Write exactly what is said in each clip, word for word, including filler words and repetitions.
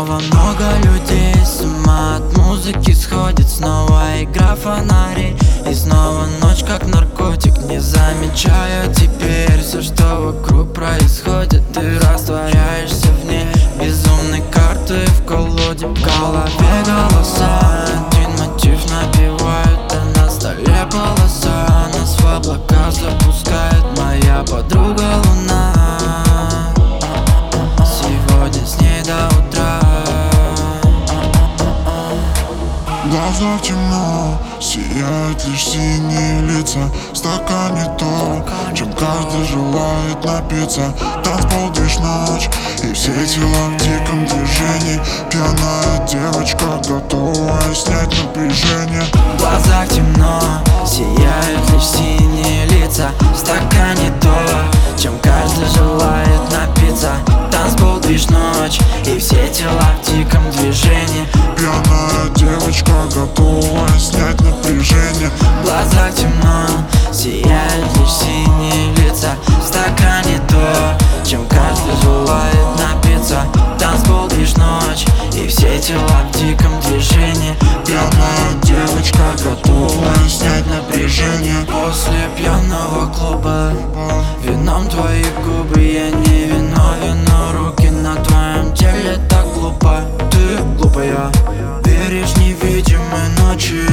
снова много людей, с ума от музыки сходит. Снова игра фонарей, и снова ночь как наркотик. Не замечаю теперь все, что вокруг происходит. Ты растворяешься в ней, безумной карты в колоде. В голове голоса, один мотив напевают, а на столе полоса. Нас в облака запускает моя подруга луна. Сегодня с ней до утра. В глазах темно, сияют лишь синие лица. В стакане то, чем каждый желает напиться. Танцпол, движ, ночь, и все тела в диком движении. Пьяная девочка, готовая снять напряжение. В глазах темно, сияют лишь синие лица. В стакане то, чем каждый желает напиться. Танцпол, движ, ночь, и все тела в диком движении. Пьяная девочка, готовая снять напряжение. В глазах темно, сияют лишь синие лица. В стакане то, чем каждый желает напиться. Танцпол, движ, ночь, и все тела в диком движении. Пьяная девочка, готовая снять напряжение. После пьяного клуба вином твои губы. Я не виновен, но руки на твоем теле так глупо. Ты глупая, веришь невидимой ночи,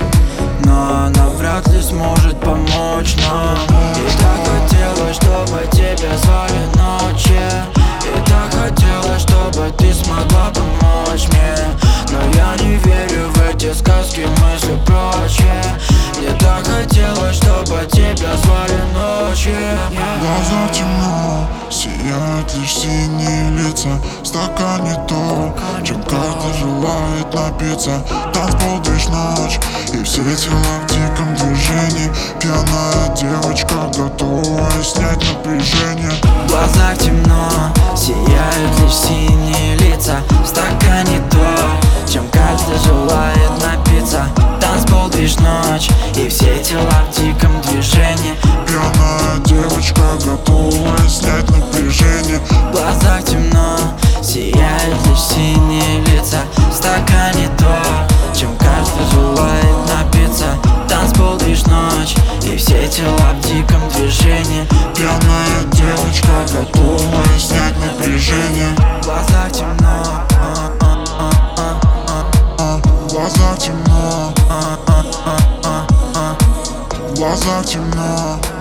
но она вряд ли сможет помочь нам. И так хотелось, чтобы тебя звали ночью. И так хотелось, чтобы ты смогла помочь мне. Но я не верю в эти сказки, мысли прочие. Мне так хотелось, чтобы тебя звали ночью. В глазах темно, сияют лишь синие лица. В стакане то, чем каждый желает напиться. Танцпол, движ, ночь, и все тела в диком движении. Пьяная девочка, готовая снять напряжение. В глазах темно, сияют лишь синие лица. В стакане то, чем каждый желает напиться. Танцпол, движ, ночь, и все тела в диком движении. Пьяная девочка, готовая снять напряжение. В глазах темно, сияют лишь синие лица. В стакане то, чем каждый желает напиться. Танцпол, движ, ночь, и все тела в диком движении. Пьяная девочка, готовая снять напряжение. В глазах темно, В глазах темно, В глазах темно.